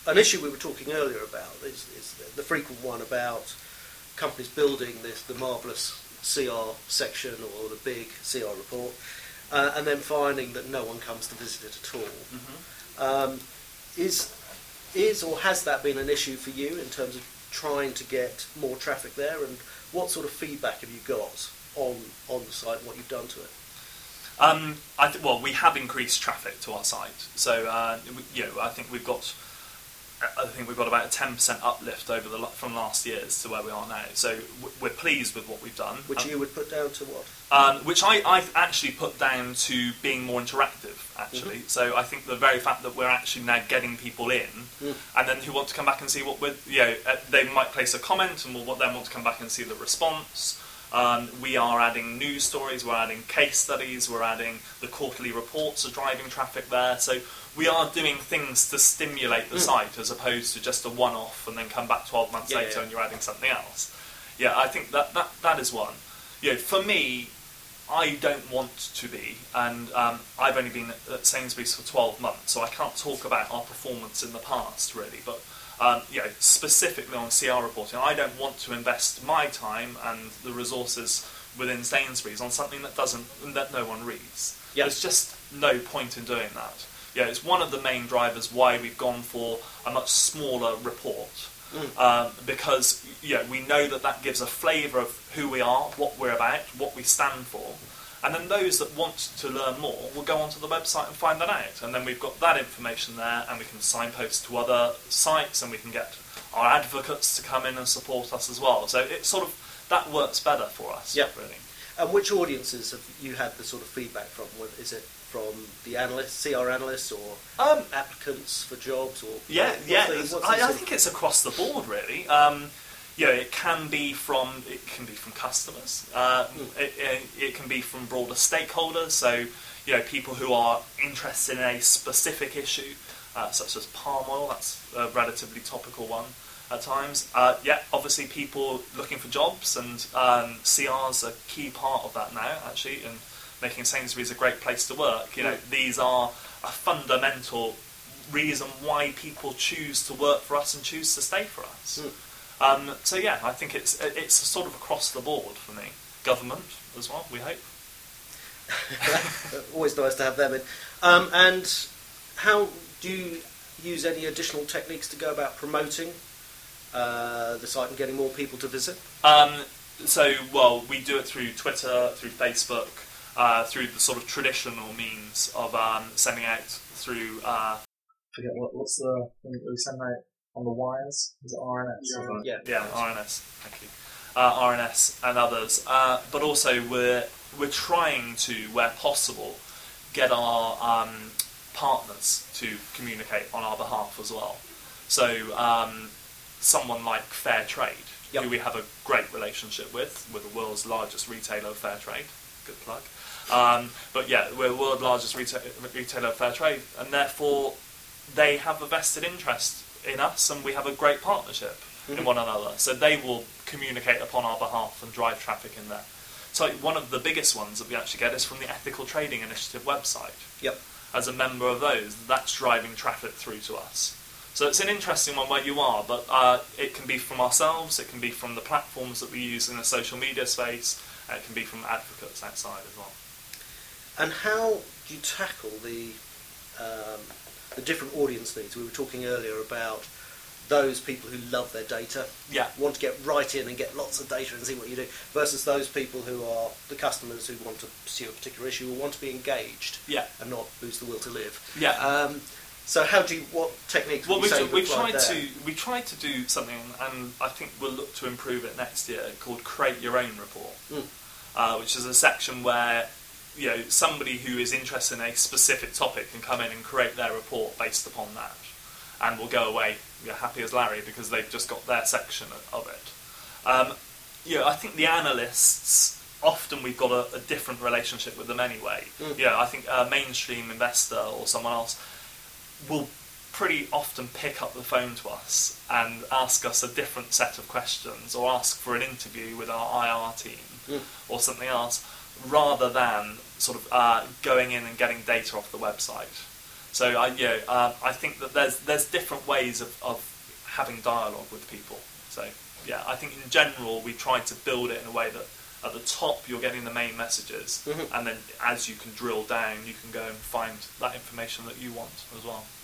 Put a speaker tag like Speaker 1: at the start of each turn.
Speaker 1: an issue we were talking earlier about is the frequent one about companies building the marvellous CR section or the big CR report, and then finding that no one comes to visit it at all.
Speaker 2: Mm-hmm.
Speaker 1: Is or has that been an issue for you in terms of trying to get more traffic there, and what sort of feedback have you got on the site and what you've done to it?
Speaker 2: We have increased traffic to our site, so I think we've got about a 10% uplift from last year's to where we are now. So we're pleased with what we've done.
Speaker 1: Which you would put down to what?
Speaker 2: Which I've actually put down to being more interactive, actually.
Speaker 1: Mm-hmm.
Speaker 2: So I think the very fact that we're actually now getting people in, and then who want to come back and see what they might place a comment and will then want to come back and see the response. We are adding news stories, we're adding case studies, we're adding the quarterly reports are driving traffic there. So we are doing things to stimulate the site as opposed to just a one-off and then come back 12 months later and you're adding something else. Yeah, I think that is one. For me, I don't want to be, and I've only been at Sainsbury's for 12 months, so I can't talk about our performance in the past really, but specifically on CR reporting, I don't want to invest my time and the resources within Sainsbury's on something that no one reads.
Speaker 1: Yep.
Speaker 2: There's just no point in doing that. It's one of the main drivers why we've gone for a much smaller report, because we know that gives a flavour of who we are, what we're about, what we stand for. And then those that want to learn more will go onto the website and find that out. And then we've got that information there, and we can signpost to other sites, and we can get our advocates to come in and support us as well. So it that works better for us, really.
Speaker 1: And which audiences have you had the sort of feedback from? Is it from the analysts, CR analysts, or applicants for jobs? Or
Speaker 2: I think it's across the board, really. It can be from customers. It can be from broader stakeholders. So, people who are interested in a specific issue, such as palm oil. That's a relatively topical one at times. Obviously, people looking for jobs, and CR's a key part of that now, actually, and making Sainsbury's a great place to work. These are a fundamental reason why people choose to work for us and choose to stay for us. I think it's sort of across the board for me. Government as well, we hope.
Speaker 1: Always nice to have them in. And how do you use any additional techniques to go about promoting the site and getting more people to visit?
Speaker 2: We do it through Twitter, through Facebook, through the sort of traditional means of sending out through... I forget what's the thing that we send out on the wires? Is it RNS?
Speaker 1: Yeah,
Speaker 2: RNS. Thank you. RNS and others. But also we're trying to, where possible, get our partners to communicate on our behalf as well. So someone like Fair Trade, who we have a great relationship with the world's largest retailer of Fair Trade. Good plug. We're the world's largest retailer of Fair Trade, and therefore they have a vested interest in us, and we have a great partnership in one another. So they will communicate upon our behalf and drive traffic in there. So one of the biggest ones that we actually get is from the Ethical Trading Initiative website.
Speaker 1: Yep.
Speaker 2: As a member of those, that's driving traffic through to us. So it's an interesting one where you are, but it can be from ourselves, it can be from the platforms that we use in the social media space, and it can be from advocates outside as well.
Speaker 1: And how do you tackle the different audience needs? We were talking earlier about those people who love their data, want to get right in and get lots of data and see what you do, versus those people who are the customers who want to pursue a particular issue or want to be engaged and not lose the will to live. So what techniques would you say
Speaker 2: we tried to do something, and I think we'll look to improve it next year, called Create Your Own Report, which is a section where somebody who is interested in a specific topic can come in and create their report based upon that, and will go away happy as Larry because they've just got their section of it. I think the analysts, often we've got a different relationship with them anyway. I think a mainstream investor or someone else will pretty often pick up the phone to us and ask us a different set of questions, or ask for an interview with our IR team or something else, rather than sort of going in and getting data off the website. So I think that there's different ways of having dialogue with people. So yeah, I think in general we try to build it in a way that at the top you're getting the main messages, and then as you can drill down, you can go and find that information that you want as well.